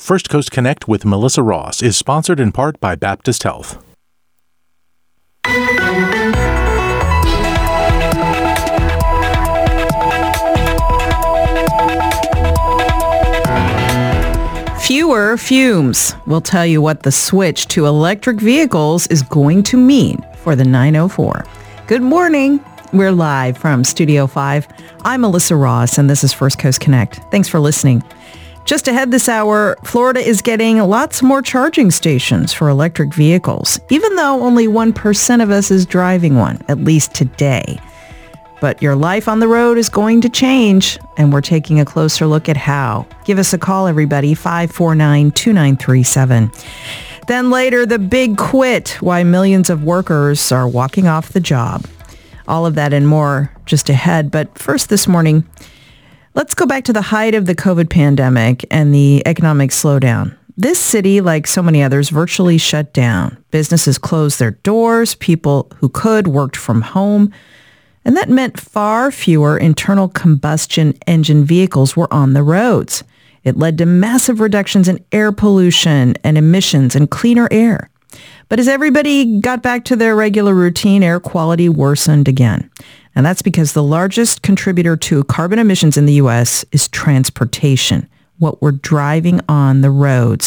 First Coast Connect with Melissa Ross is sponsored in part by Baptist Health. Fewer fumes. We'll tell you what the switch to electric vehicles is going to mean for the 904. Good morning. We're live from Studio 5. I'm Melissa Ross, and this is First Coast Connect. Thanks for listening. Just ahead this hour, Florida is getting lots more charging stations for electric vehicles, even though only 1% of us is driving one, at least today. But your life on the road is going to change, and we're taking a closer look at how. Give us a call, everybody, 549-2937. Then later, the big quit, why millions of workers are walking off the job. All of that and more just ahead. But first this morning, let's go back to the height of the COVID pandemic and the economic slowdown. This city, like so many others, virtually shut down. Businesses closed their doors. People who could worked from home. And that meant far fewer internal combustion engine vehicles were on the roads. It led to massive reductions in air pollution and emissions and cleaner air. But as everybody got back to their regular routine, air quality worsened again. And that's because the largest contributor to carbon emissions in the U.S. is transportation, what we're driving on the roads.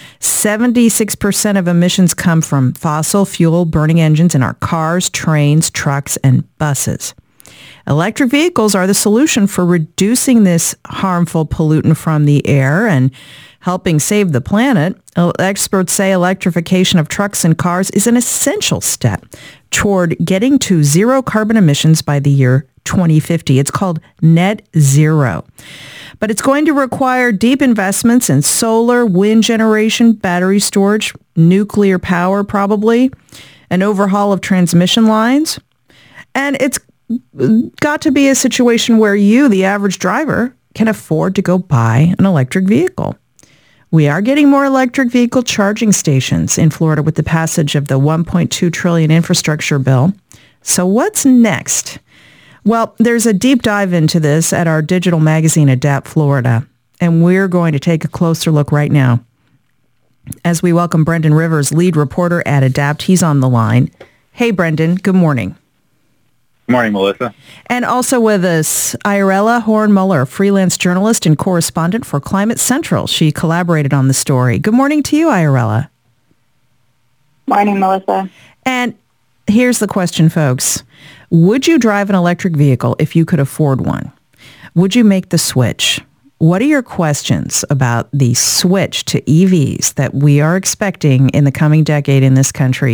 76% of emissions come from fossil fuel burning engines in our cars, trains, trucks, and buses. Electric vehicles are the solution for reducing this harmful pollutant from the air and helping save the planet. Experts say electrification of trucks and cars is an essential step toward getting to zero carbon emissions by the year 2050. It's called net zero. But it's going to require deep investments in solar, wind generation, battery storage, nuclear power probably, an overhaul of transmission lines. And it's got to be a situation where you, the average driver, can afford to go buy an electric vehicle. We are getting more electric vehicle charging stations in Florida with the passage of the $1.2 trillion infrastructure bill. So what's next? Well, there's a deep dive into this at our digital magazine, Adapt Florida, and we're going to take a closer look right now as we welcome Brendan Rivers, lead reporter at Adapt. He's on the line. Hey, Brendan, good morning. Good morning, Melissa. And also with us, Irella Horn-Muller, freelance journalist and correspondent for Climate Central. She collaborated on the story. Good morning to you, Irella. Morning, Melissa. And here's the question, folks. Would you drive an electric vehicle if you could afford one? Would you make the switch? What are your questions about the switch to EVs that we are expecting in the coming decade in this country?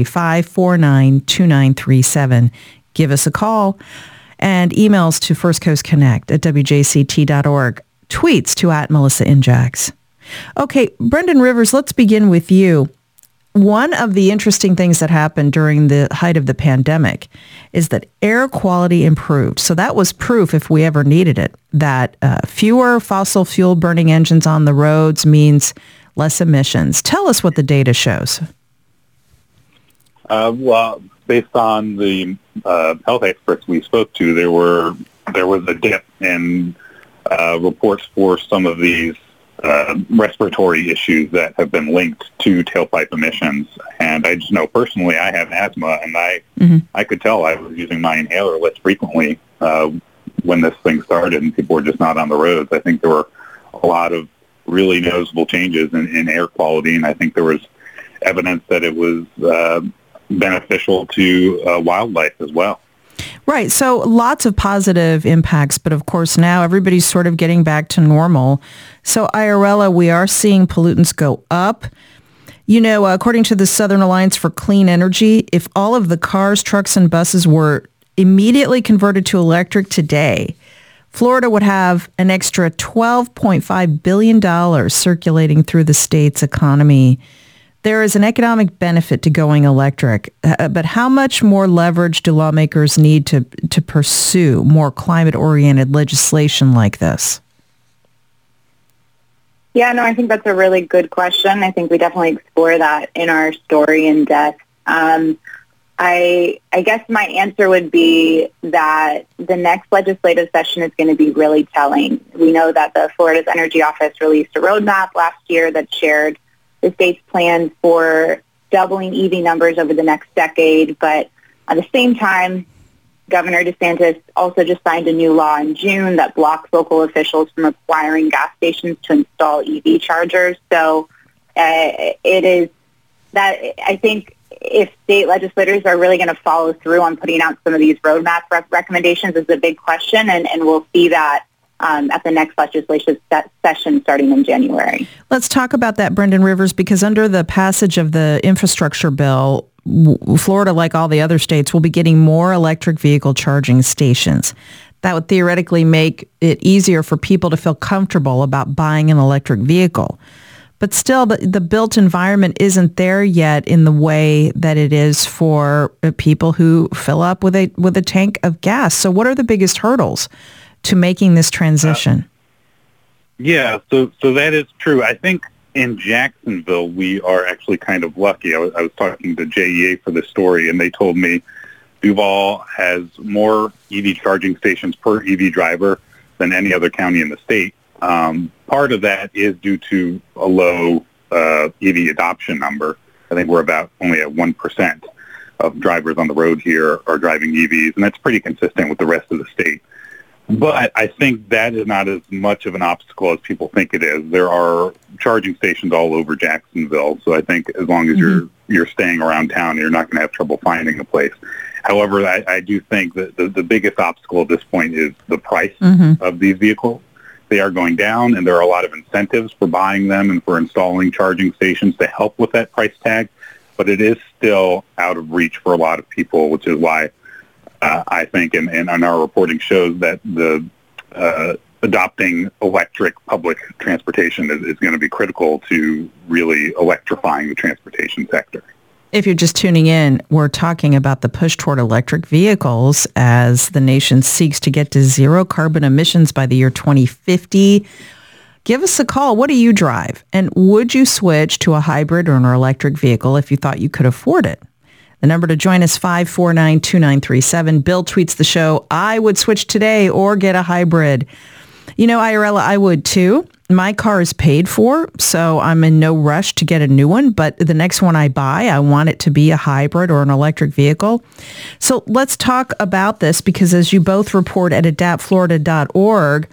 549-2937. Give us a call, and emails to firstcoastconnect@wjct.org. Tweets to @MelissaNJax. Okay, Brendan Rivers, let's begin with you. One of the interesting things that happened during the height of the pandemic is that air quality improved. So that was proof, if we ever needed it, that fewer fossil fuel burning engines on the roads means less emissions. Tell us what the data shows. Well, based on the health experts we spoke to, there was a dip in reports for some of these respiratory issues that have been linked to tailpipe emissions. And I just know personally I have asthma, and I could tell I was using my inhaler less frequently when this thing started and people were just not on the roads. I think there were a lot of really noticeable changes in air quality, and I think there was evidence that it was beneficial to wildlife as well. Right. So lots of positive impacts, but of course now everybody's sort of getting back to normal. So Irella, we are seeing pollutants go up. You know, according to the Southern Alliance for Clean Energy, if all of the cars, trucks, and buses were immediately converted to electric today, Florida would have an extra $12.5 billion circulating through the state's economy. There is an economic benefit to going electric, but how much more leverage do lawmakers need to pursue more climate-oriented legislation like this? Yeah, no, I think that's a really good question. I think we definitely explore that in our story in depth. I guess my answer would be that the next legislative session is going to be really telling. We know that the Florida's Energy Office released a roadmap last year that shared the state's plans for doubling EV numbers over the next decade. But at the same time, Governor DeSantis also just signed a new law in June that blocks local officials from requiring gas stations to install EV chargers. So it is that I think if state legislators are really going to follow through on putting out some of these roadmap recommendations is a big question, and we'll see that at the next legislative session starting in January. Let's talk about that, Brendan Rivers, because under the passage of the infrastructure bill, Florida, like all the other states, will be getting more electric vehicle charging stations. That would theoretically make it easier for people to feel comfortable about buying an electric vehicle. But still, the built environment isn't there yet in the way that it is for people who fill up with a tank of gas. So what are the biggest hurdles to making this transition? So that is true. I think in Jacksonville, we are actually kind of lucky. I was talking to JEA for this story, and they told me Duval has more EV charging stations per EV driver than any other county in the state. Part of that is due to a low EV adoption number. I think we're about only at 1% of drivers on the road here are driving EVs, and that's pretty consistent with the rest of the state. But I think that is not as much of an obstacle as people think it is. There are charging stations all over Jacksonville, so I think as long as you're staying around town, you're not going to have trouble finding a place. However, I do think that the biggest obstacle at this point is the price of these vehicles. They are going down, and there are a lot of incentives for buying them and for installing charging stations to help with that price tag, but it is still out of reach for a lot of people, which is why I think, and our reporting shows that the adopting electric public transportation is going to be critical to really electrifying the transportation sector. If you're just tuning in, we're talking about the push toward electric vehicles as the nation seeks to get to zero carbon emissions by the year 2050. Give us a call. What do you drive? And would you switch to a hybrid or an electric vehicle if you thought you could afford it? The number to join us, 549-2937. Bill tweets the show, I would switch today or get a hybrid. You know, Irella, I would too. My car is paid for, so I'm in no rush to get a new one. But the next one I buy, I want it to be a hybrid or an electric vehicle. So let's talk about this, because as you both report at adaptflorida.org,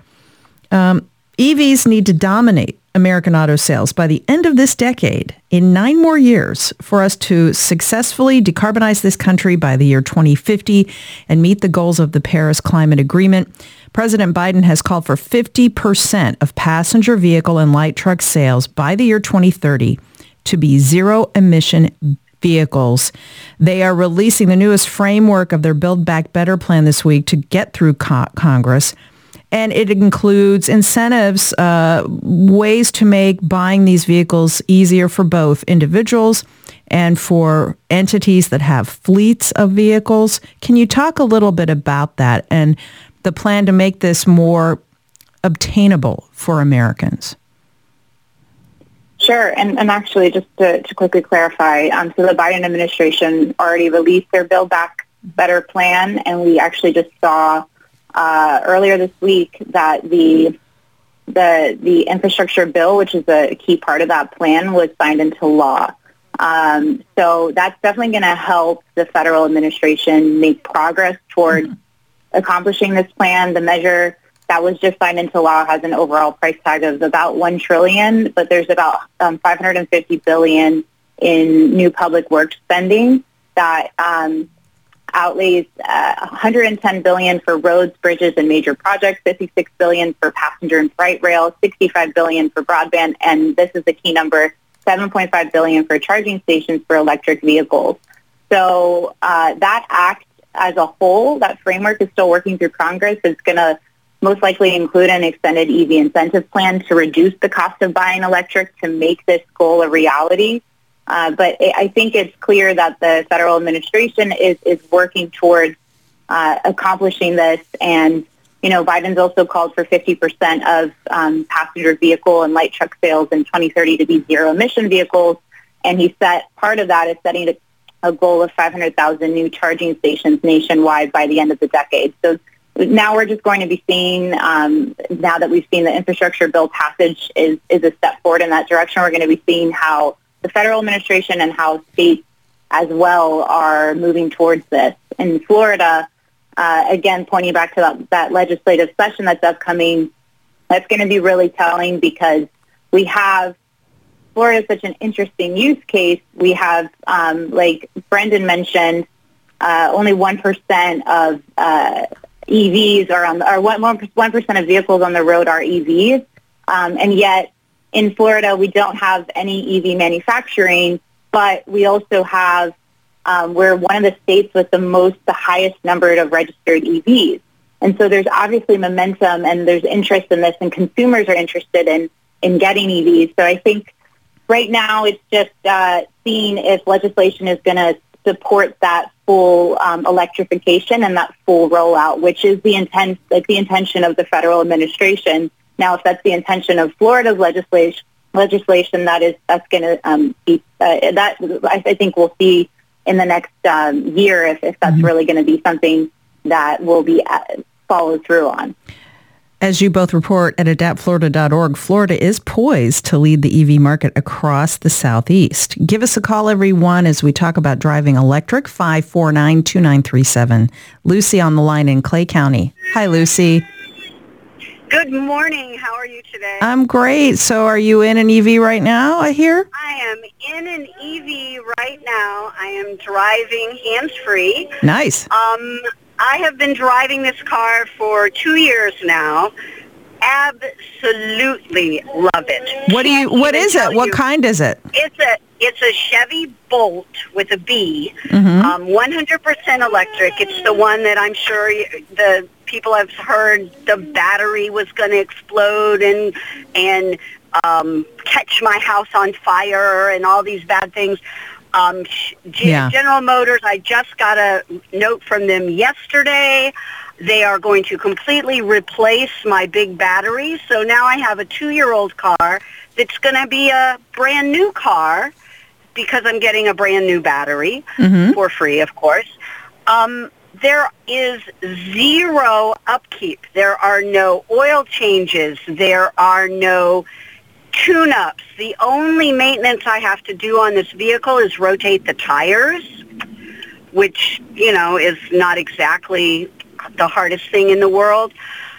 EVs need to dominate American auto sales by the end of this decade in 9 more years for us to successfully decarbonize this country by the year 2050 and meet the goals of the Paris Climate Agreement. President Biden has called for 50% of passenger vehicle and light truck sales by the year 2030 to be zero-emission vehicles. They are releasing the newest framework of their Build Back Better plan this week to get through Congress. And it includes incentives, ways to make buying these vehicles easier for both individuals and for entities that have fleets of vehicles. Can you talk a little bit about that and the plan to make this more obtainable for Americans? Sure. And actually, just to quickly clarify, so the Biden administration already released their Build Back Better plan, and we actually just saw earlier this week that the infrastructure bill, which is a key part of that plan, was signed into law. So that's definitely going to help the federal administration make progress toward accomplishing this plan. The measure that was just signed into law has an overall price tag of about $1 trillion, but there's about $550 billion in new public works spending that outlays $110 billion for roads, bridges, and major projects, $56 billion for passenger and freight rail, $65 billion for broadband, and this is the key number, $7.5 billion for charging stations for electric vehicles. So that act as a whole, that framework is still working through Congress. It's going to most likely include an extended EV incentive plan to reduce the cost of buying electric to make this goal a reality. But I think it's clear that the federal administration is working towards accomplishing this. And, you know, Biden's also called for 50% of passenger vehicle and light truck sales in 2030 to be zero-emission vehicles. And he set part of that is setting a goal of 500,000 new charging stations nationwide by the end of the decade. So now we're just going to be seeing, now that we've seen the infrastructure bill passage is a step forward in that direction, we're going to be seeing how the federal administration and how states as well are moving towards this. In Florida, again, pointing back to that legislative session that's upcoming, that's going to be really telling because we have, Florida is such an interesting use case. We have, like Brendan mentioned, only 1% of EVs are on, or 1% of vehicles on the road are EVs, and yet in Florida we don't have any EV manufacturing, but we also have, we're one of the states with the highest number of registered EVs. And so there's obviously momentum and there's interest in this and consumers are interested in getting EVs. So I think right now it's just seeing if legislation is going to support that full electrification and that full rollout, which is the intention of the federal administration. Now, if that's the intention of Florida's legislation, that's going to be that I think we'll see in the next year if that's really going to be something that will be followed through on. As you both report at adaptflorida.org, Florida is poised to lead the EV market across the Southeast. Give us a call, everyone, as we talk about driving electric, 549-2937. Lucy on the line in Clay County. Hi, Lucy. Good morning. How are you today? I'm great. So are you in an EV right now, I hear? I am in an EV right now. I am driving hands-free. Nice. I have been driving this car for 2 years now. Absolutely love it. What is it? What kind is it? It's a Chevy Bolt with a B, Mm-hmm. 100% electric. It's the one that I'm sure the people have heard the battery was going to explode and catch my house on fire and all these bad things. General Motors, I just got a note from them yesterday. They are going to completely replace my big battery. So now I have a 2-year-old car that's going to be a brand new car because I'm getting a brand new battery for free, of course. There is zero upkeep. There are no oil changes. There are no tune-ups. The only maintenance I have to do on this vehicle is rotate the tires, which, is not exactly the hardest thing in the world.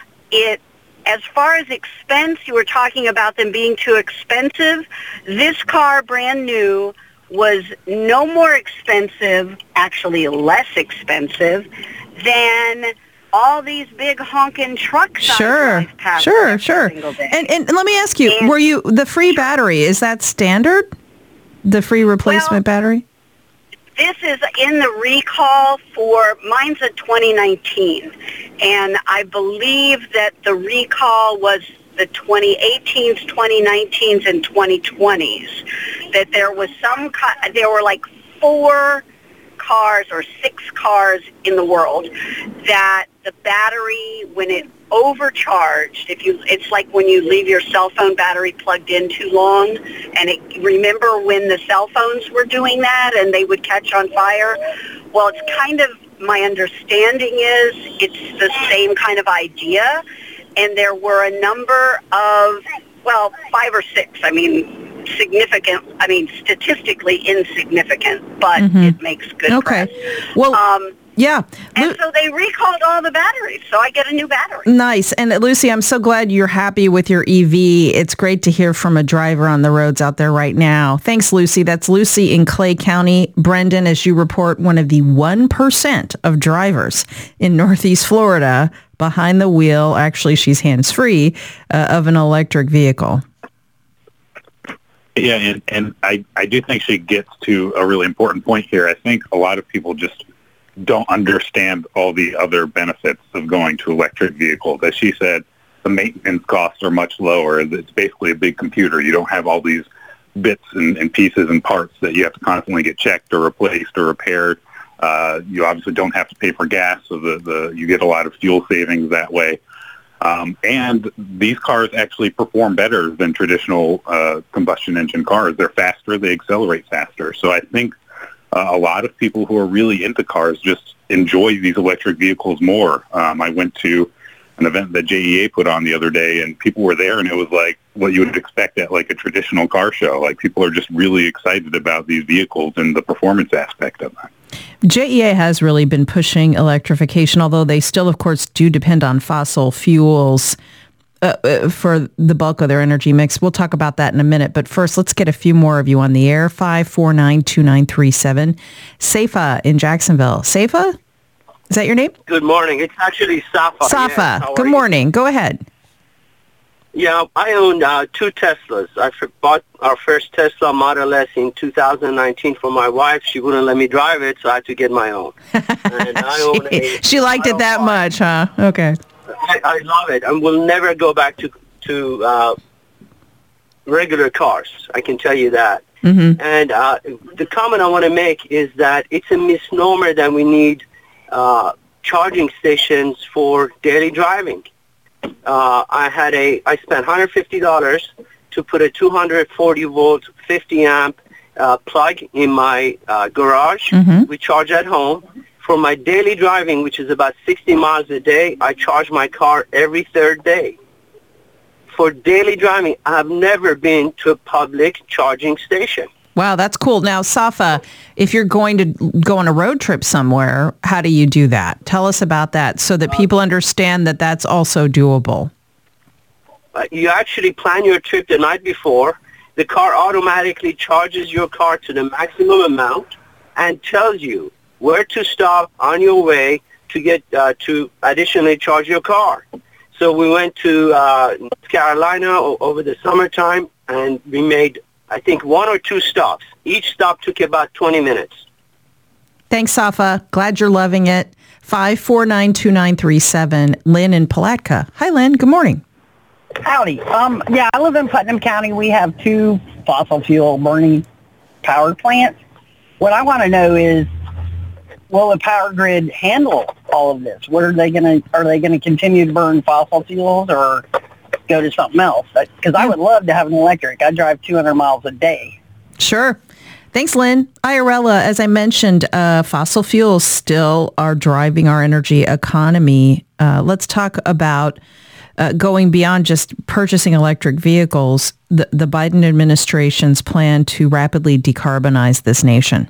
As far as expense, you were talking about them being too expensive. This car, brand new, was no more expensive, actually less expensive, than all these big honking trucks. Sure. And let me ask you, the free battery, is that standard? The free replacement battery? This is in the recall mine's a 2019, and I believe that the recall was the 2018s, 2019s, and 2020s, that there were like 4 cars or 6 cars in the world that the battery, when it overcharged, it's like when you leave your cell phone battery plugged in too long, and remember when the cell phones were doing that and they would catch on fire? Well, it's kind of, my understanding is it's the same kind of idea, and there were a number of, 5 or 6, statistically insignificant, but it makes good press. Well, yeah. And so they recalled all the batteries, so I get a new battery. Nice. And Lucy, I'm so glad you're happy with your EV. It's great to hear from a driver on the roads out there right now. Thanks, Lucy. That's Lucy in Clay County. Brendan, as you report, one of the 1% of drivers in Northeast Florida behind the wheel, actually she's hands-free, of an electric vehicle. Yeah, and I do think she gets to a really important point here. I think a lot of people just don't understand all the other benefits of going to electric vehicles. As she said, the maintenance costs are much lower. It's basically a big computer. You don't have all these bits and pieces and parts that you have to constantly get checked or replaced or repaired. You obviously don't have to pay for gas, so you get a lot of fuel savings that way. And these cars actually perform better than traditional combustion engine cars. They're faster. They accelerate faster. So I think a lot of people who are really into cars just enjoy these electric vehicles more. I went to an event that JEA put on the other day, and people were there, and it was like what you would expect at like a traditional car show. Like, people are just really excited about these vehicles and the performance aspect of them. JEA has really been pushing electrification, although they still, of course, do depend on fossil fuels for the bulk of their energy mix. We'll talk about that in a minute. But first, let's get a few more of you on the air. 549-2937. Saifa in Jacksonville. Saifa? Is that your name? Good morning. It's actually Safa. Safa. Yes. Good morning. Go ahead. Yeah, I own 2 Teslas. I bought our first Tesla Model S in 2019 for my wife. She wouldn't let me drive it, so I had to get my own. And I own she liked it that much, huh? Okay. I love it. And we'll never go back to regular cars. I can tell you that. Mm-hmm. And the comment I want to make is that it's a misnomer that we need charging stations for daily driving. I spent $150 to put a 240 volt, 50 amp plug in my garage. Mm-hmm. We charge at home. For my daily driving, which is about 60 miles a day, I charge my car every third day. For daily driving, I have never been to a public charging station. Wow, that's cool. Now, Safa, if you're going to go on a road trip somewhere, how do you do that? Tell us about that so that people understand that that's also doable. You actually plan your trip the night before. The car automatically charges your car to the maximum amount and tells you where to stop on your way to get to additionally charge your car. So we went to North Carolina over the summertime, and we made, I think, 1 or 2 stops. Each stop took about 20 minutes. Thanks, Safa. Glad you're loving it. 549-2937. Lynn in Palatka. Hi, Lynn. Good morning. Howdy. Yeah, I live in Putnam County. We have 2 fossil fuel burning power plants. What I want to know is, will the power grid handle all of this? Are they going to continue to burn fossil fuels or go to something else? Because I would love to have an electric. I drive 200 miles a day. Sure. Thanks, Lynn. Irella, as I mentioned, fossil fuels still are driving our energy economy. Let's talk about going beyond just purchasing electric vehicles, the Biden administration's plan to rapidly decarbonize this nation.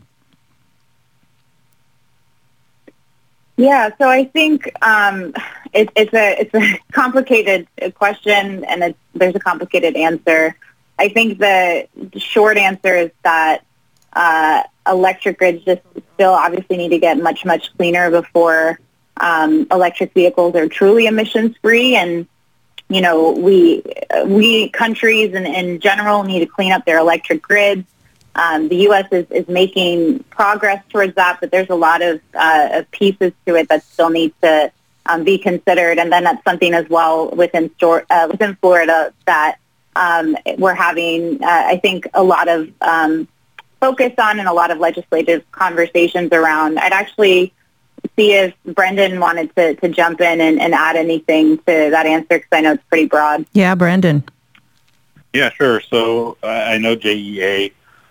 Yeah, so I think it's a complicated question, and there's a complicated answer. I think the short answer is that electric grids just still obviously need to get much, much cleaner before electric vehicles are truly emissions-free. And, you know, we countries in general need to clean up their electric grids. The U.S. is making progress towards that, but there's a lot of pieces to it that still need to be considered. And then that's something as well within Florida that we're having, I think, a lot of focus on and a lot of legislative conversations around. I'd actually see if Brendan wanted to jump in and add anything to that answer, because I know it's pretty broad. Yeah, Brendan. Yeah, sure. So I know JEA,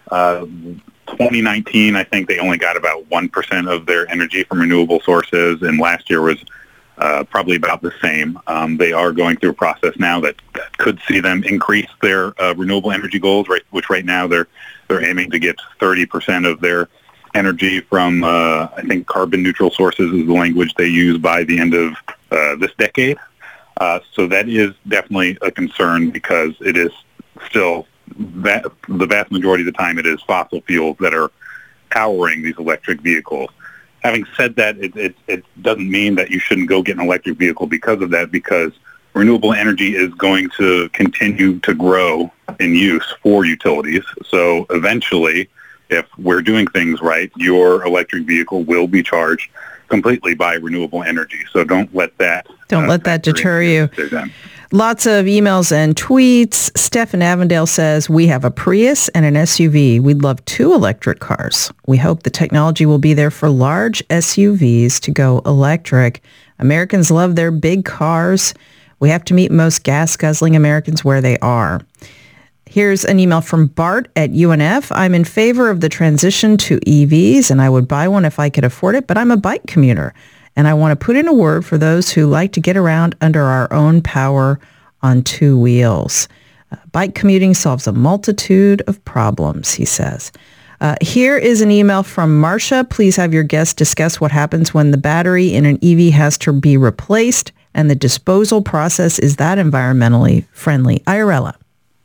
2019, I think they only got about 1% of their energy from renewable sources, and last year was probably about the same. They are going through a process now that could see them increase their renewable energy goals, which right now they're aiming to get 30% of their energy from, I think, carbon neutral sources is the language they use by the end of this decade. So that is definitely a concern, because it is still the vast majority of the time it is fossil fuels that are powering these electric vehicles. Having said that, it doesn't mean that you shouldn't go get an electric vehicle because of that, because renewable energy is going to continue to grow in use for utilities. So eventually, if we're doing things right, your electric vehicle will be charged completely by renewable energy. So don't let that deter you. Lots of emails and tweets. Steph in Avondale says, we have a Prius and an SUV. We'd love 2 electric cars. We hope the technology will be there for large SUVs to go electric. Americans love their big cars. We have to meet most gas-guzzling Americans where they are. Here's an email from Bart at UNF. I'm in favor of the transition to EVs, and I would buy one if I could afford it, but I'm a bike commuter, and I want to put in a word for those who like to get around under our own power on two wheels. Bike commuting solves a multitude of problems, he says. Here is an email from Marcia. Please have your guest discuss what happens when the battery in an EV has to be replaced and the disposal process. Is that environmentally friendly? Irella.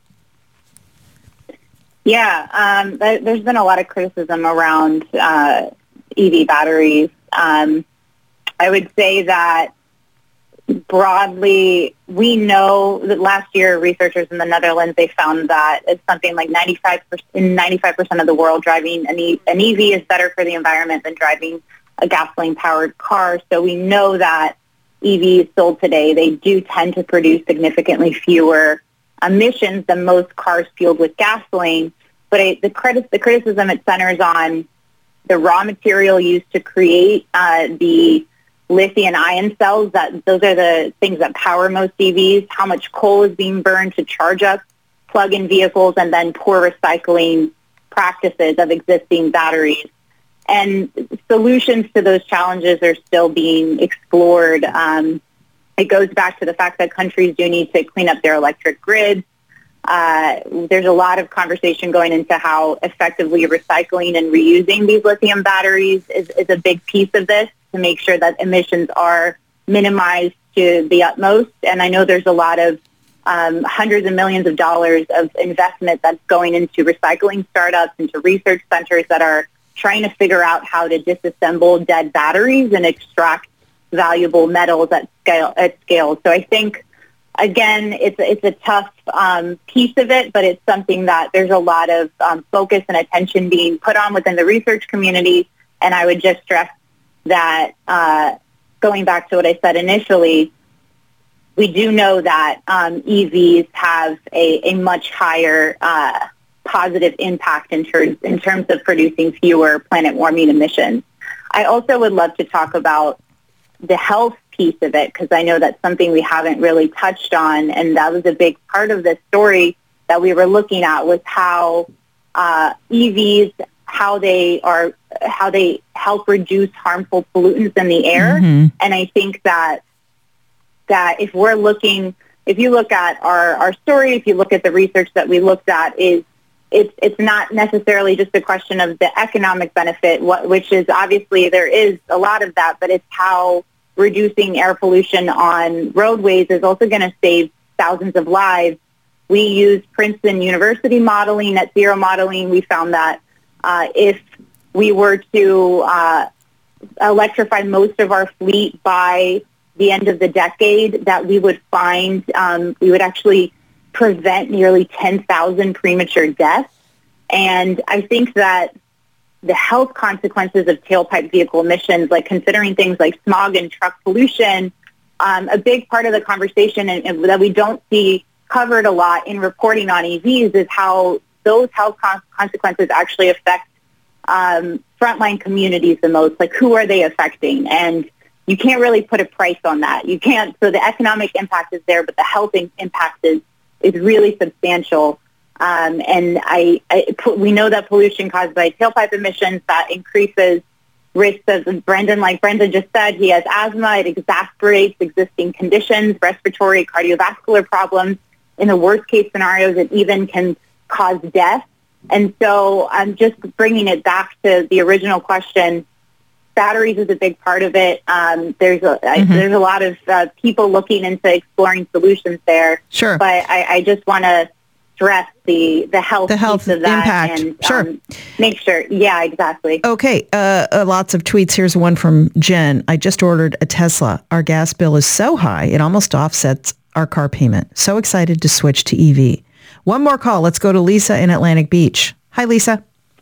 Yeah, there's been a lot of criticism around EV batteries. I would say that broadly, we know that last year researchers in the Netherlands, they found that it's something like 95% of the world driving an EV is better for the environment than driving a gasoline-powered car. So we know that EVs sold today, they do tend to produce significantly fewer emissions than most cars fueled with gasoline. But the criticism, it centers on the raw material used to create the lithium-ion cells. Those are the things that power most EVs, how much coal is being burned to charge up plug-in vehicles, and then poor recycling practices of existing batteries. And solutions to those challenges are still being explored. It goes back to the fact that countries do need to clean up their electric grids. There's a lot of conversation going into how effectively recycling and reusing these lithium batteries is a big piece of this to make sure that emissions are minimized to the utmost. And I know there's a lot of hundreds of millions of dollars of investment that's going into recycling startups, into research centers that are trying to figure out how to disassemble dead batteries and extract valuable metals at scale. So I think, again, it's a tough piece of it, but it's something that there's a lot of focus and attention being put on within the research community. And I would just stress that going back to what I said initially, we do know that EVs have a much higher positive impact in terms of producing fewer planet-warming emissions. I also would love to talk about the health piece of it, because I know that's something we haven't really touched on, and that was a big part of this story that we were looking at, was how EVs, how they help reduce harmful pollutants in the air. Mm-hmm. And I think that if you look at our story, if you look at the research that we looked at, it's not necessarily just a question of the economic benefit, which is obviously there is a lot of that, but it's how reducing air pollution on roadways is also going to save thousands of lives. We used Princeton University modeling, net zero modeling. We found that if we were to electrify most of our fleet by the end of the decade, that we would find we would actually prevent nearly 10,000 premature deaths. And I think that the health consequences of tailpipe vehicle emissions, like considering things like smog and truck pollution, a big part of the conversation and that we don't see covered a lot in reporting on EVs is how those health consequences actually affect frontline communities the most. Like, who are they affecting? And you can't really put a price on that. You can't. So the economic impact is there, but the health impact is really substantial. And we know that pollution caused by tailpipe emissions, that increases risks of Brendan, like Brendan just said, he has asthma. It exacerbates existing conditions, respiratory, cardiovascular problems. In the worst case scenarios, it even can cause death. And so I'm just bringing it back to the original question. Batteries is a big part of it. There's a lot of people looking into exploring solutions there. Sure. But I just want to stress the health piece of that impact. And sure. Make sure. Yeah, exactly. Okay. Lots of tweets. Here's one from Jen. I just ordered a Tesla. Our gas bill is so high, it almost offsets our car payment. So excited to switch to EV. One more call. Let's go to Lisa in Atlantic Beach. Hi, Lisa.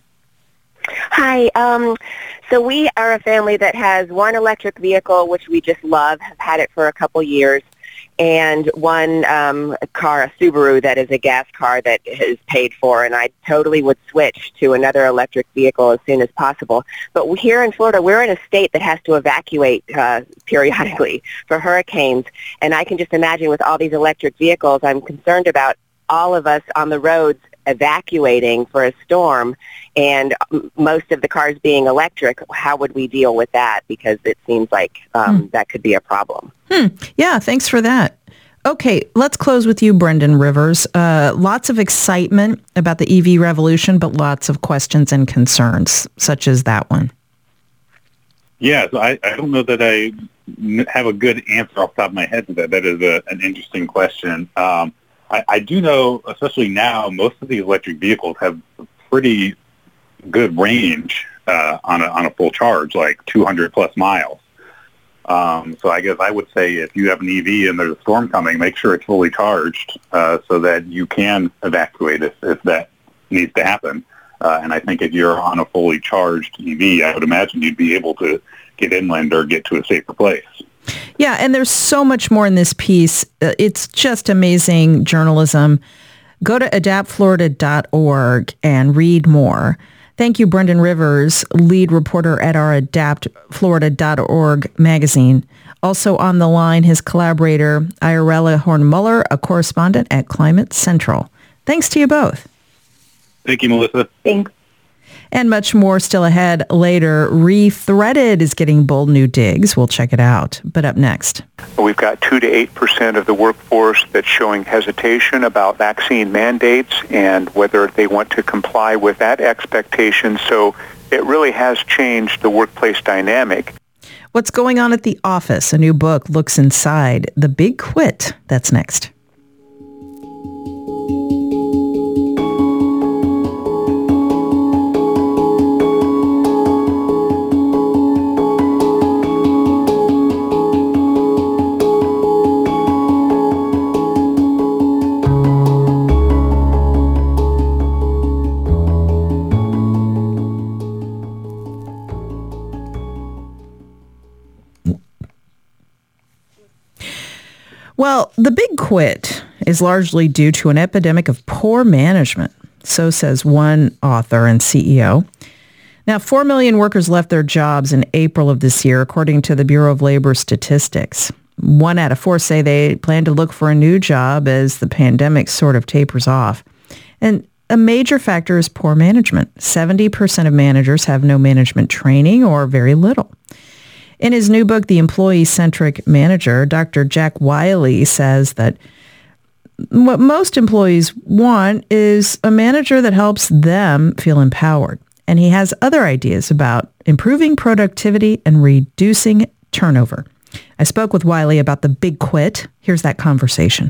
Hi. So we are a family that has one electric vehicle, which we just love, have had it for a couple years, and one car, a Subaru, that is a gas car that is paid for, and I totally would switch to another electric vehicle as soon as possible. But here in Florida, we're in a state that has to evacuate periodically for hurricanes, and I can just imagine with all these electric vehicles, I'm concerned about all of us on the roads evacuating for a storm and most of the cars being electric, how would we deal with that? Because it seems like that could be a problem. Yeah, thanks for that. Okay, let's close with you, Brendan Rivers. Lots of excitement about the EV revolution, but lots of questions and concerns, such as that one. Yeah, so I don't know that I have a good answer off the top of my head to that. That is an interesting question. I do know, especially now, most of the electric vehicles have pretty good range on a full charge, like 200 plus miles. So I guess I would say if you have an EV and there's a storm coming, make sure it's fully charged so that you can evacuate if that needs to happen. And I think if you're on a fully charged EV, I would imagine you'd be able to get inland or get to a safer place. Yeah, and there's so much more in this piece. It's just amazing journalism. Go to adaptflorida.org and read more. Thank you, Brendan Rivers, lead reporter at our adaptflorida.org magazine. Also on the line, his collaborator, Irela Horn-Muller, a correspondent at Climate Central. Thanks to you both. Thank you, Melissa. Thanks. And much more still ahead later. Rethreaded is getting bold new digs. We'll check it out. But up next. We've got 2 to 8% of the workforce that's showing hesitation about vaccine mandates and whether they want to comply with that expectation. So it really has changed the workplace dynamic. What's going on at the office? A new book looks inside. The Big Quit. That's next. Well, the Big Quit is largely due to an epidemic of poor management, so says one author and CEO. Now, 4 million workers left their jobs in April of this year, according to the Bureau of Labor Statistics. 1 out of 4 say they plan to look for a new job as the pandemic sort of tapers off. And a major factor is poor management. 70% of managers have no management training or very little. In his new book, The Employee-Centric Manager, Dr. Jack Wiley says that what most employees want is a manager that helps them feel empowered. And he has other ideas about improving productivity and reducing turnover. I spoke with Wiley about the Big Quit. Here's that conversation.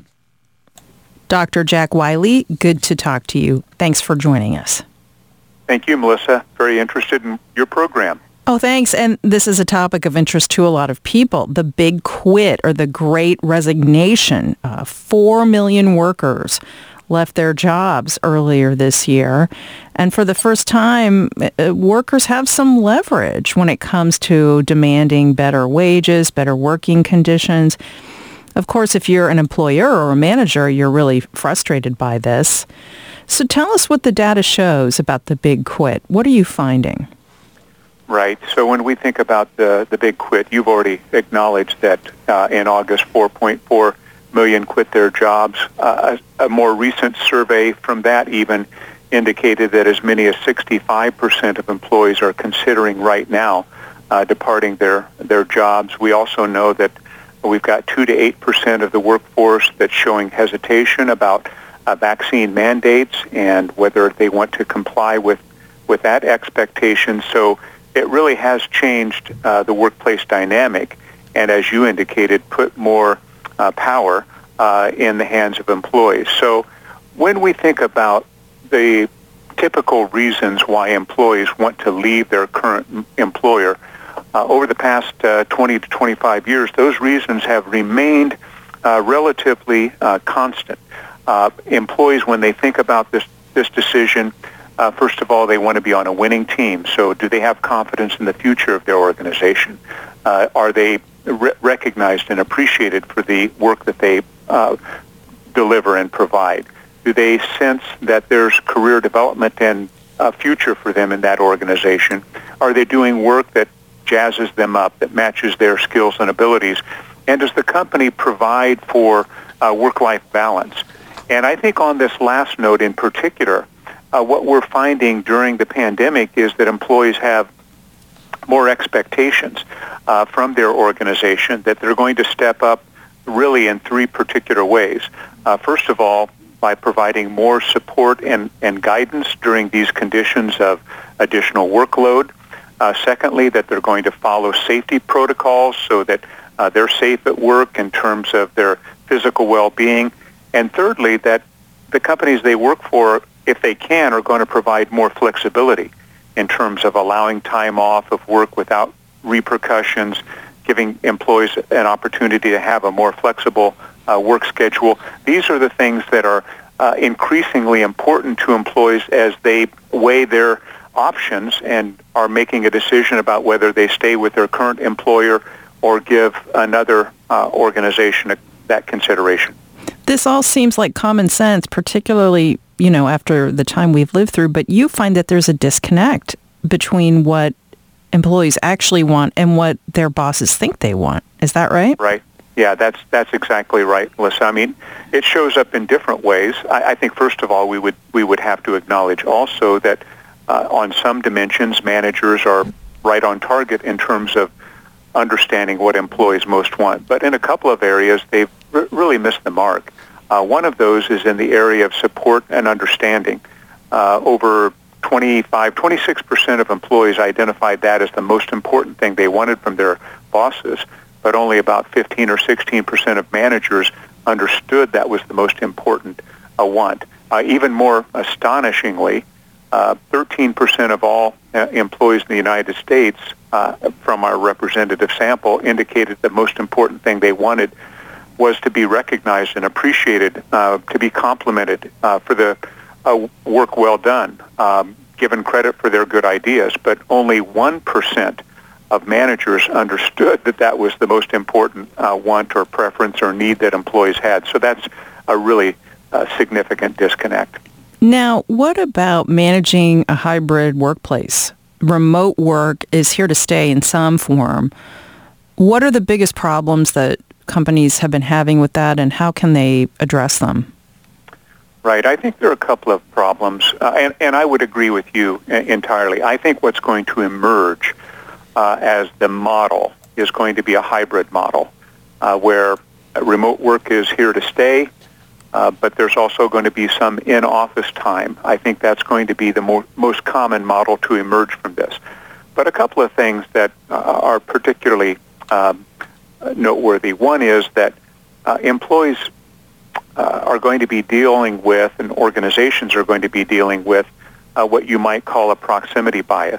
Dr. Jack Wiley, good to talk to you. Thanks for joining us. Thank you, Melissa. Very interested in your program. Oh, thanks. And this is a topic of interest to a lot of people, the Big Quit or the Great Resignation. 4 million workers left their jobs earlier this year. And for the first time, workers have some leverage when it comes to demanding better wages, better working conditions. Of course, if you're an employer or a manager, you're really frustrated by this. So tell us what the data shows about the Big Quit. What are you finding? Right. So when we think about the Big Quit, you've already acknowledged that in August, 4.4 million quit their jobs. A more recent survey from that even indicated that as many as 65% of employees are considering right now departing their jobs. We also know that we've got 2 to 8% of the workforce that's showing hesitation about vaccine mandates and whether they want to comply with that expectation. So it really has changed the workplace dynamic and, as you indicated, put more power in the hands of employees. So when we think about the typical reasons why employees want to leave their current employer, over the past 20 to 25 years, those reasons have remained relatively constant. Employees, when they think about this decision, first of all, they want to be on a winning team. So do they have confidence in the future of their organization? Are they recognized and appreciated for the work that they deliver and provide? Do they sense that there's career development and a future for them in that organization? Are they doing work that jazzes them up, that matches their skills and abilities? And does the company provide for work-life balance? And I think on this last note in particular, what we're finding during the pandemic is that employees have more expectations from their organization, that they're going to step up really in three particular ways. First of all, by providing more support and guidance during these conditions of additional workload. Secondly, that they're going to follow safety protocols so that they're safe at work in terms of their physical well-being. And thirdly, that the companies they work for, if they can, are going to provide more flexibility in terms of allowing time off of work without repercussions, giving employees an opportunity to have a more flexible work schedule. These are the things that are increasingly important to employees as they weigh their options and are making a decision about whether they stay with their current employer or give another organization that consideration. This all seems like common sense, particularly, after the time we've lived through, but you find that there's a disconnect between what employees actually want and what their bosses think they want. Is that right? Right. Yeah, that's exactly right, Melissa. I mean, it shows up in different ways. I think, first of all, we would have to acknowledge also that on some dimensions, managers are right on target in terms of understanding what employees most want. But in a couple of areas, they've really missed the mark. One of those is in the area of support and understanding. Over 26% of employees identified that as the most important thing they wanted from their bosses, but only about 15 or 16% of managers understood that was the most important want. Even more astonishingly, 13% of all employees in the United States, from our representative sample, indicated the most important thing they wanted was to be recognized and appreciated, to be complimented for the work well done, given credit for their good ideas. But only 1% of managers understood that that was the most important want or preference or need that employees had. So that's a really significant disconnect. Now, what about managing a hybrid workplace? Remote work is here to stay in some form. What are the biggest problems that companies have been having with that, and how can they address them? Right. I think there are a couple of problems, and I would agree with you entirely. I think what's going to emerge as the model is going to be a hybrid model where remote work is here to stay, but there's also going to be some in-office time. I think that's going to be the most common model to emerge from this. But a couple of things that are particularly noteworthy. One is that employees are going to be dealing with, and organizations are going to be dealing with, what you might call a proximity bias.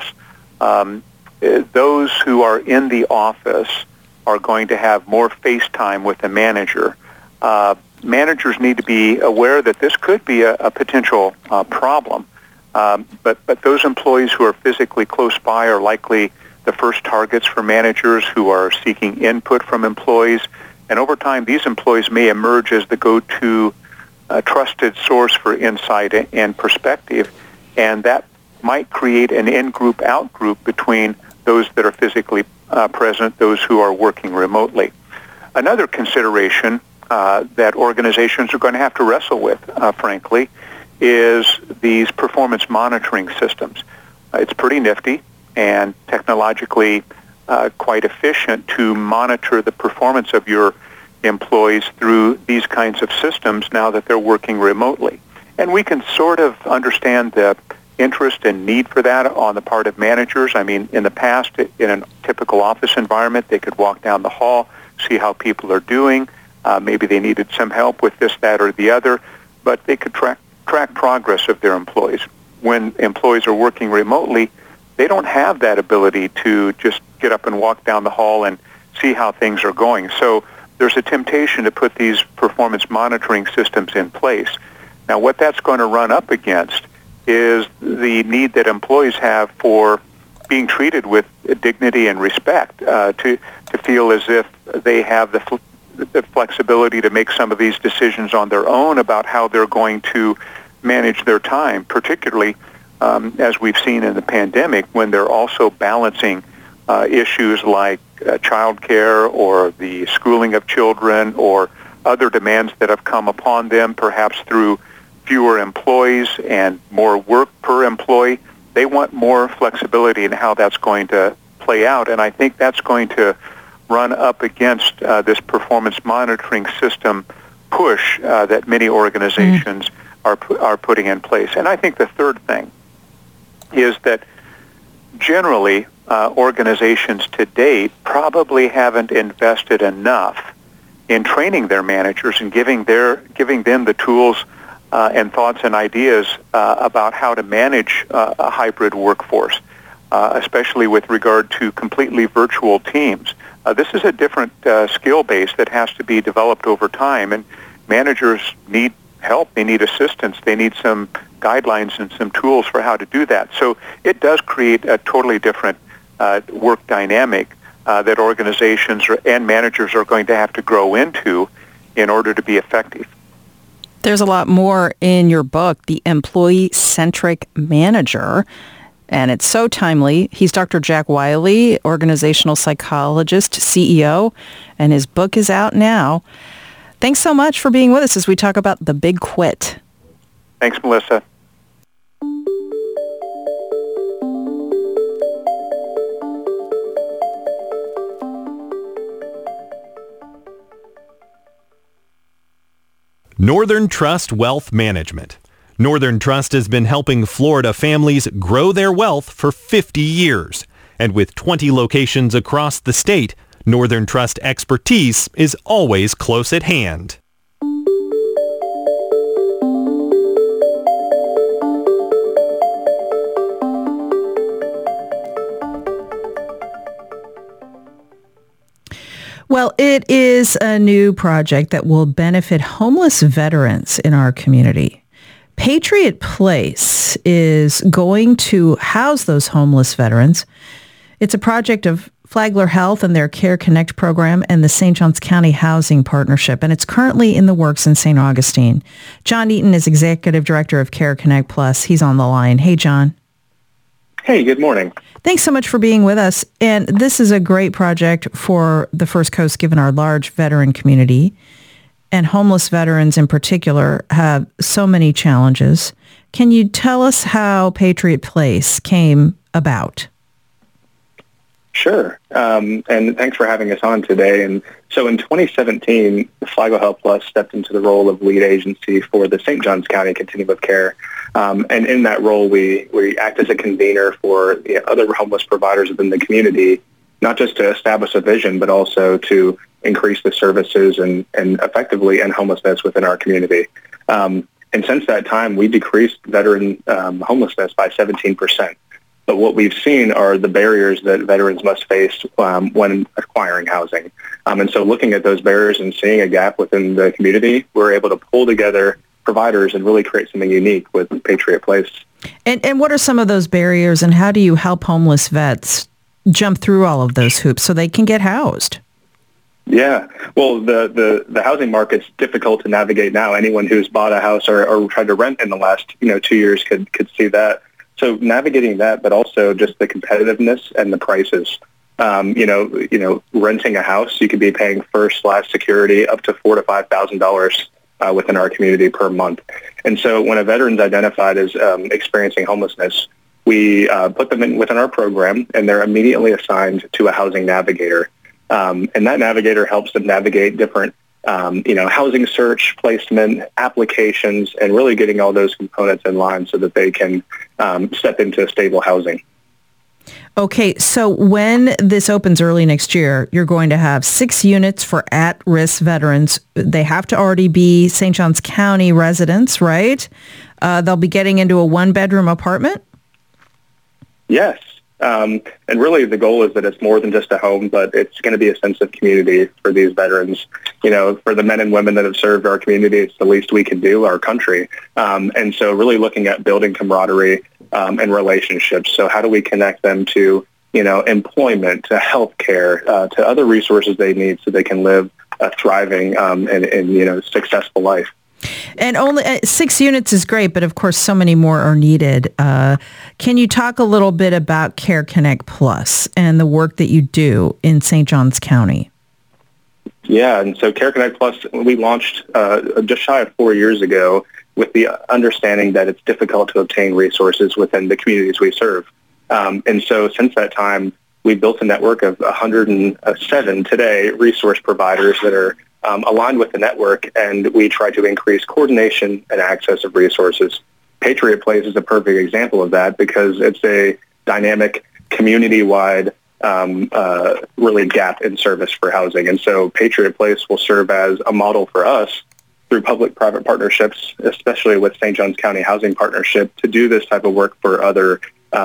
Those who are in the office are going to have more face time with the manager. Managers need to be aware that this could be a potential problem, but those employees who are physically close by are likely the first targets for managers who are seeking input from employees. And over time, these employees may emerge as the go-to trusted source for insight and perspective, and that might create an in-group, out-group between those that are physically present, those who are working remotely. Another consideration that organizations are going to have to wrestle with, frankly, is these performance monitoring systems. It's pretty nifty and technologically quite efficient to monitor the performance of your employees through these kinds of systems now that they're working remotely. And we can sort of understand the interest and need for that on the part of managers. I mean, in the past, in a typical office environment, they could walk down the hall, see how people are doing. Maybe they needed some help with this, that, or the other, but they could track progress of their employees. When employees are working remotely, they don't have that ability to just get up and walk down the hall and see how things are going. So there's a temptation to put these performance monitoring systems in place. Now, what that's going to run up against is the need that employees have for being treated with dignity and respect, to feel as if they have the flexibility to make some of these decisions on their own about how they're going to manage their time, particularly as we've seen in the pandemic, when they're also balancing issues like child care or the schooling of children or other demands that have come upon them, perhaps through fewer employees and more work per employee. They want more flexibility in how that's going to play out, and I think that's going to run up against this performance monitoring system push that many organizations are putting in place. And I think the third thing is that generally organizations to date probably haven't invested enough in training their managers and giving them the tools and thoughts and ideas about how to manage a hybrid workforce, especially with regard to completely virtual teams. This is a different skill base that has to be developed over time, and managers need help. They need assistance. They need some guidelines and some tools for how to do that. So it does create a totally different work dynamic that organizations and managers are going to have to grow into in order to be effective. There's a lot more in your book, The Employee-Centric Manager, and it's so timely. He's Dr. Jack Wiley, organizational psychologist, CEO, and his book is out now. Thanks so much for being with us as we talk about the big quit. Thanks, Melissa. Northern Trust Wealth Management. Northern Trust has been helping Florida families grow their wealth for 50 years. And with 20 locations across the state, Northern Trust expertise is always close at hand. Well, it is a new project that will benefit homeless veterans in our community. Patriot Place is going to house those homeless veterans. It's a project of Flagler Health and their Care Connect program and the St. Johns County Housing Partnership, and it's currently in the works in St. Augustine. John Eaton is Executive Director of Care Connect Plus. He's on the line. Hey, John. Hey, good morning. Thanks so much for being with us. And this is a great project for the First Coast, given our large veteran community. And homeless veterans in particular have so many challenges. Can you tell us how Patriot Place came about? Sure. And thanks for having us on today. And so in 2017, Flagler Health Plus stepped into the role of lead agency for the St. Johns County Continuum of Care. And in that role, we act as a convener for other homeless providers within the community, not just to establish a vision, but also to increase the services and effectively end homelessness within our community. And since that time, we decreased veteran homelessness by 17%. But what we've seen are the barriers that veterans must face when acquiring housing. And so looking at those barriers and seeing a gap within the community, we're able to pull together providers and really create something unique with Patriot Place. And what are some of those barriers, and how do you help homeless vets jump through all of those hoops so they can get housed? Yeah, well, the housing market's difficult to navigate now. Anyone who's bought a house or tried to rent in the last 2 years could see that. So navigating that, but also just the competitiveness and the prices. Renting a house, you could be paying first/security up to $4,000 to $5,000 within our community per month. And so when a veteran's identified as experiencing homelessness, we put them in within our program, and they're immediately assigned to a housing navigator. And that navigator helps them navigate different, housing search, placement, applications, and really getting all those components in line so that they can step into stable housing. Okay, so when this opens early next year, you're going to have 6 units for at-risk veterans. They have to already be St. Johns County residents, right? They'll be getting into a one-bedroom apartment? Yes. And really the goal is that it's more than just a home, but it's going to be a sense of community for these veterans. For the men and women that have served our community, it's the least we can do, our country. And so really looking at building camaraderie and relationships. So how do we connect them to, employment, to healthcare, to other resources they need so they can live a thriving and successful life. And only 6 units is great, but of course so many more are needed. Can you talk a little bit about Care Connect Plus and the work that you do in St. Johns County? Yeah, and so Care Connect Plus, we launched just shy of 4 years ago with the understanding that it's difficult to obtain resources within the communities we serve. And so since that time, we built a network of 107 today resource providers that are aligned with the network, and we try to increase coordination and access of resources. Patriot Place is a perfect example of that because it's a dynamic, community-wide really gap in service for housing. And so Patriot Place will serve as a model for us through public-private partnerships, especially with St. Johns County Housing Partnership, to do this type of work for other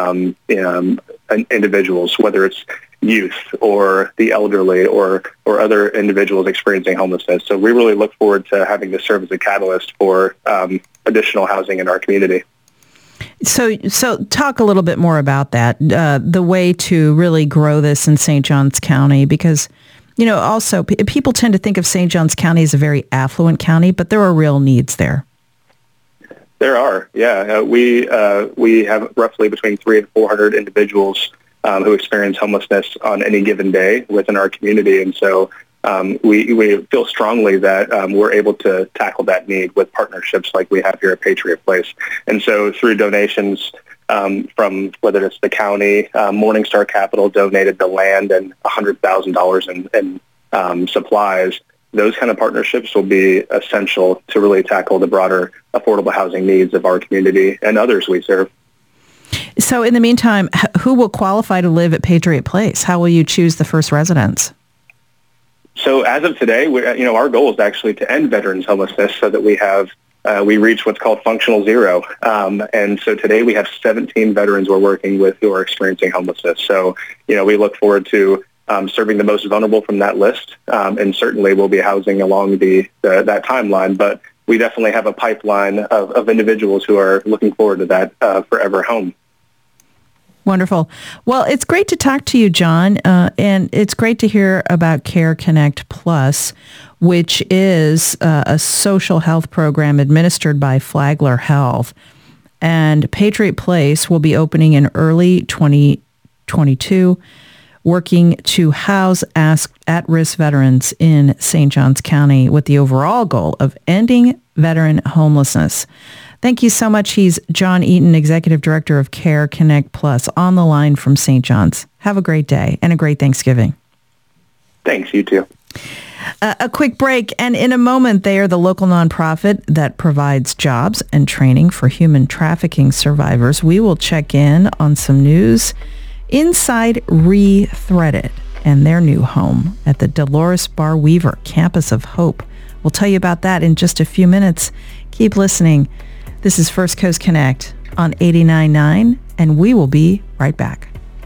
individuals, whether it's youth or the elderly or other individuals experiencing homelessness. So we really look forward to having this serve as a catalyst for additional housing in our community. So talk a little bit more about that, the way to really grow this in St. Johns County, because, also people tend to think of St. Johns County as a very affluent county, but there are real needs there. There are, yeah. We have roughly between 300 and 400 individuals who experience homelessness on any given day within our community. And so we feel strongly that we're able to tackle that need with partnerships like we have here at Patriot Place. And so through donations from whether it's the county, Morningstar Capital donated the land and $100,000 in supplies. Those kind of partnerships will be essential to really tackle the broader affordable housing needs of our community and others we serve. So in the meantime, who will qualify to live at Patriot Place? How will you choose the first residents? So as of today, our goal is actually to end veterans homelessness so that we reach what's called functional zero. And so today we have 17 veterans we're working with who are experiencing homelessness. So, we look forward to serving the most vulnerable from that list. And certainly we'll be housing along that timeline. But we definitely have a pipeline of individuals who are looking forward to that forever home. Wonderful. Well, it's great to talk to you, John, and it's great to hear about Care Connect Plus, which is a social health program administered by Flagler Health. And Patriot Place will be opening in early 2022, working to house at-risk veterans in St. Johns County with the overall goal of ending veteran homelessness. Thank you so much. He's John Eaton, Executive Director of Care Connect Plus, on the line from St. John's. Have a great day and a great Thanksgiving. Thanks, you too. A quick break, and in a moment, they are the local nonprofit that provides jobs and training for human trafficking survivors. We will check in on some news inside Rethreaded and their new home at the Dolores Bar Weaver Campus of Hope. We'll tell you about that in just a few minutes. Keep listening. This is First Coast Connect on 89.9, and we will be right back.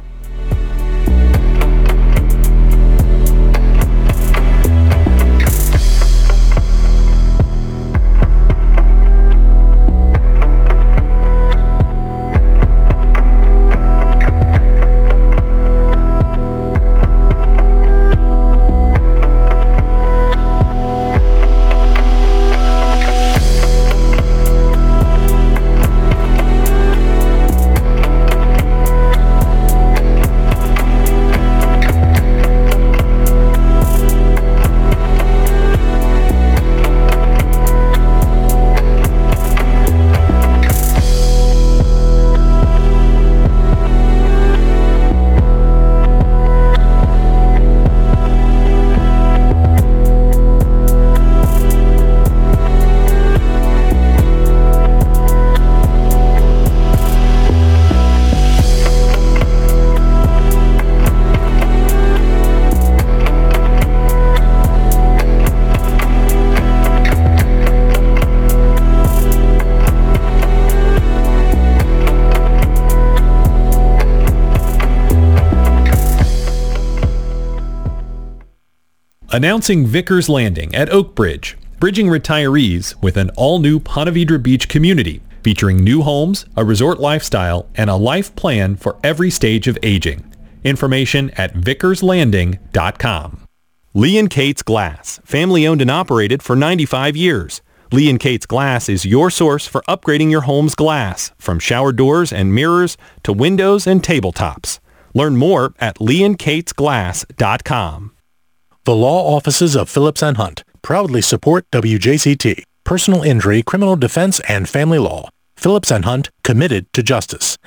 Announcing Vickers Landing at Oak Bridge, bridging retirees with an all-new Ponte Vedra Beach community featuring new homes, a resort lifestyle, and a life plan for every stage of aging. Information at vickerslanding.com. Lee & Kate's Glass, family owned and operated for 95 years. Lee & Kate's Glass is your source for upgrading your home's glass, from shower doors and mirrors to windows and tabletops. Learn more at leeandkatesglass.com. The law offices of Phillips & Hunt proudly support WJCT, personal injury, criminal defense, and family law. Phillips & Hunt, committed to justice.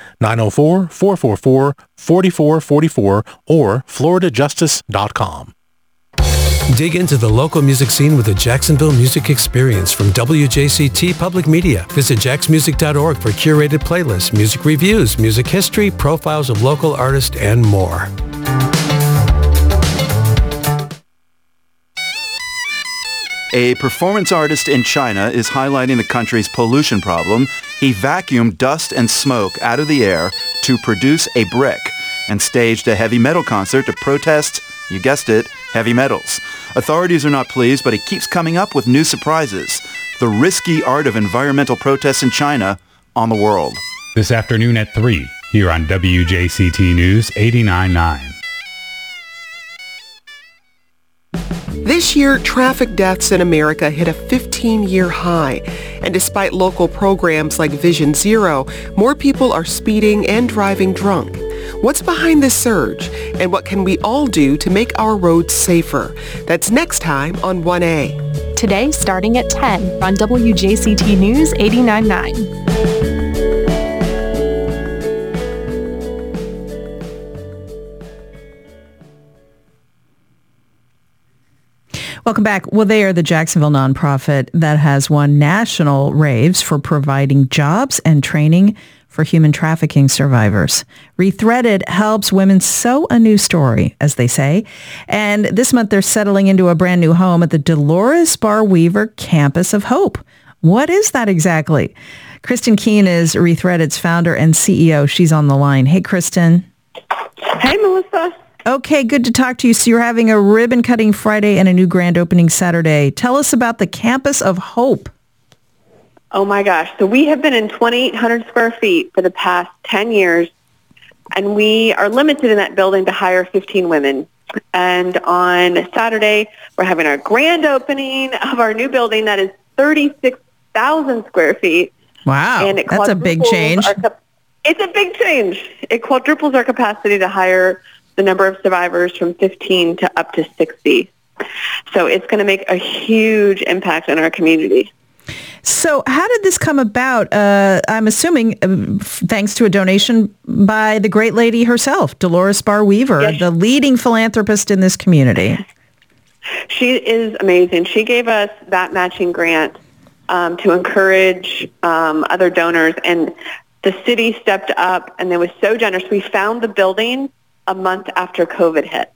904-444-4444 or floridajustice.com. Dig into the local music scene with the Jacksonville Music Experience from WJCT Public Media. Visit jaxmusic.org for curated playlists, music reviews, music history, profiles of local artists, and more. A performance artist in China is highlighting the country's pollution problem. He vacuumed dust and smoke out of the air to produce a brick and staged a heavy metal concert to protest, you guessed it, heavy metals. Authorities are not pleased, but he keeps coming up with new surprises. The risky art of environmental protests in China on the world. This afternoon at 3, here on WJCT News 89.9. This year, traffic deaths in America hit a 15-year high. And despite local programs like Vision Zero, more people are speeding and driving drunk. What's behind this surge? And what can we all do to make our roads safer? That's next time on 1A. Today, starting at 10 on WJCT News 89.9. Welcome back. Well, they are the Jacksonville nonprofit that has won national raves for providing jobs and training for human trafficking survivors. Rethreaded helps women sew a new story, as they say. And this month they're settling into a brand new home at the Dolores Bar Weaver Campus of Hope. What is that exactly? Kristen Keene is Rethreaded's founder and CEO. She's on the line. Hey, Kristen. Hey, Melissa. Okay, good to talk to you. So you're having a ribbon cutting Friday and a new grand opening Saturday. Tell us about the Campus of Hope. Oh my gosh. So we have been in 2,800 square feet for the past 10 years, and we are limited in that building to hire 15 women. And on Saturday, we're having our grand opening of our new building that is 36,000 square feet. Wow, and that's a big change. It's a big change. It quadruples our capacity to hire the number of survivors from 15 to up to 60. So it's going to make a huge impact on our community. So how did this come about? I'm assuming thanks to a donation by the great lady herself, Dolores Bar Weaver, yes, the leading philanthropist in this community. She is amazing. She gave us that matching grant to encourage other donors, and the city stepped up and they was so generous. We found the building a month after COVID hit.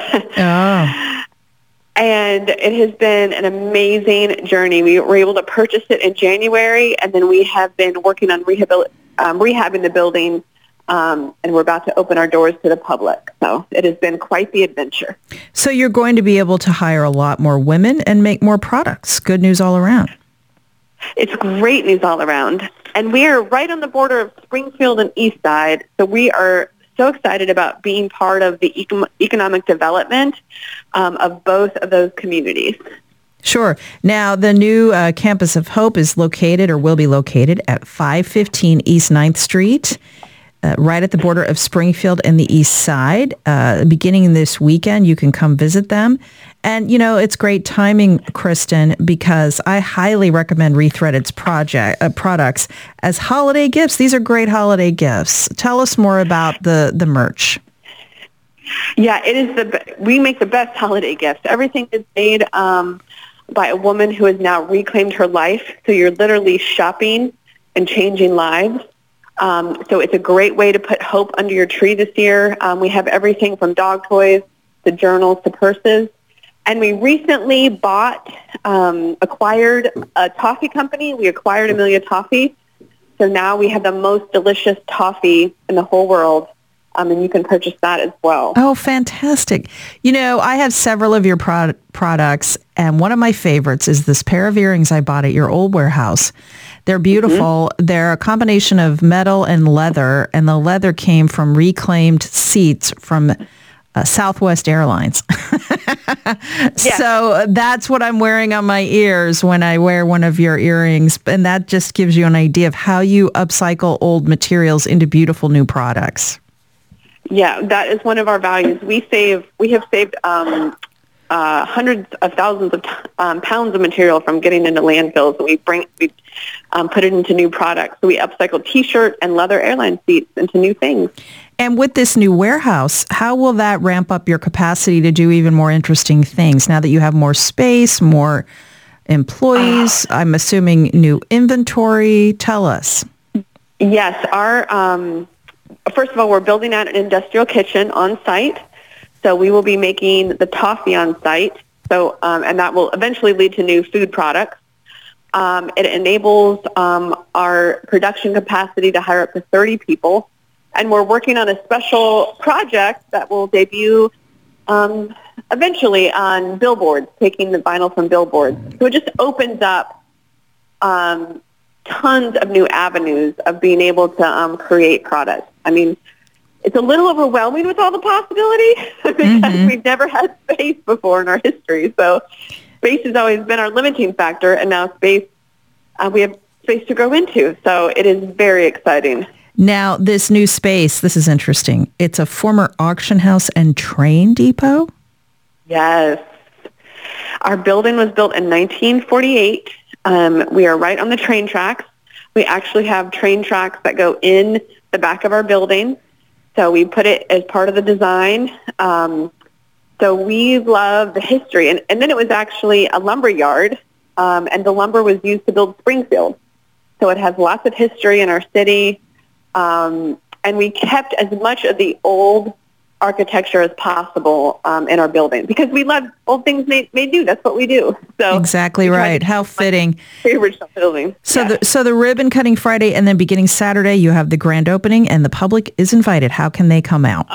Oh. And it has been an amazing journey. We were able to purchase it in January, and then we have been working on rehabbing the building, and we're about to open our doors to the public. So it has been quite the adventure. So you're going to be able to hire a lot more women and make more products. Good news all around. It's great news all around. And we are right on the border of Springfield and East Side, so we are so excited about being part of the economic development of both of those communities. Sure. Now, the new Campus of Hope is located or will be located at 515 East 9th Street, right at the border of Springfield and the East Side. Beginning this weekend, you can come visit them. And, you know, it's great timing, Kristen, because I highly recommend Rethreaded's products as holiday gifts. These are great holiday gifts. Tell us more about the merch. Yeah, it is we make the best holiday gifts. Everything is made by a woman who has now reclaimed her life. So you're literally shopping and changing lives. So it's a great way to put hope under your tree this year. We have everything from dog toys to journals to purses. And we recently acquired a toffee company. We acquired Amelia Toffee. So now we have the most delicious toffee in the whole world. And you can purchase that as well. Oh, fantastic. You know, I have several of your products, and one of my favorites is this pair of earrings I bought at your old warehouse. They're beautiful. Mm-hmm. They're a combination of metal and leather, and the leather came from reclaimed seats from Southwest Airlines. Yes. So that's what I'm wearing on my ears when I wear one of your earrings, and that just gives you an idea of how you upcycle old materials into beautiful new products. Yeah, that is one of our values. We have saved hundreds of thousands of pounds of material from getting into landfills, and we put it into new products. So we upcycle T-shirt and leather airline seats into new things. And with this new warehouse, how will that ramp up your capacity to do even more interesting things now that you have more space, more employees, I'm assuming new inventory? Tell us. Yes. First of all, we're building out an industrial kitchen on site. So we will be making the toffee on site. So, and that will eventually lead to new food products. It enables our production capacity to hire up to 30 people. And we're working on a special project that will debut eventually on billboards, taking the vinyl from billboards. So it just opens up tons of new avenues of being able to create products. I mean, it's a little overwhelming with all the possibilities because we've never had space before in our history. So space has always been our limiting factor, and now space, we have space to grow into. So it is very exciting. Now, this new space, this is interesting. It's a former auction house and train depot? Yes. Our building was built in 1948. We are right on the train tracks. We actually have train tracks that go in the back of our building. So we put it as part of the design. So we love the history. And then it was actually a lumber yard, and the lumber was used to build Springfield. So it has lots of history in our city. And we kept as much of the old architecture as possible in our building because we love old things made new. That's what we do. So exactly right. How fitting. The original building. So the ribbon cutting Friday, and then beginning Saturday, you have the grand opening, and the public is invited. How can they come out?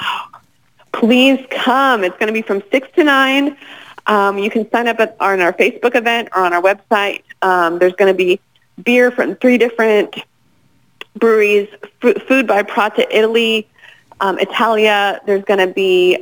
Please come. It's going to be from 6 to 9. You can sign up on our Facebook event or on our website. There's going to be beer from 3 different breweries, food by Prata Italy, Italia. There's going to be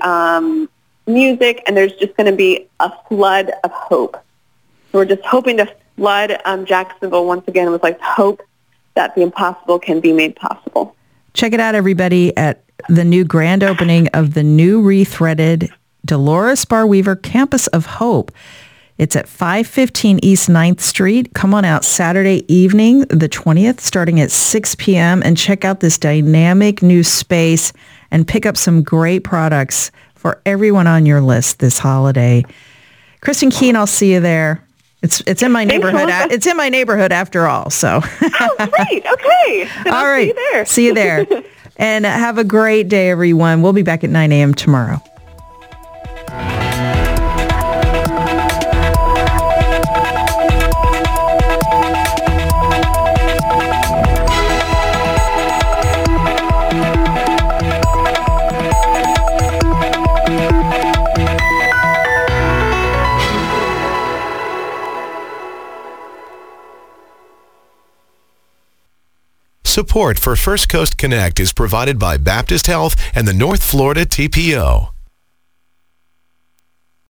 music, and there's just going to be a flood of hope. So we're just hoping to flood Jacksonville once again with hope that the impossible can be made possible. Check it out, everybody, at the new grand opening of the new rethreaded Dolores Bar Weaver Campus of Hope. It's at 515 East 9th Street. Come on out Saturday evening, the 20th, starting at 6 p.m. and check out this dynamic new space and pick up some great products for everyone on your list this holiday. Kristen Keene, I'll see you there. It's in my neighborhood. It's in my neighborhood after all. So. Oh, great. Okay. Then all I'll right. See you there. See you there. And have a great day, everyone. We'll be back at 9 a.m. tomorrow. Support for First Coast Connect is provided by Baptist Health and the North Florida TPO.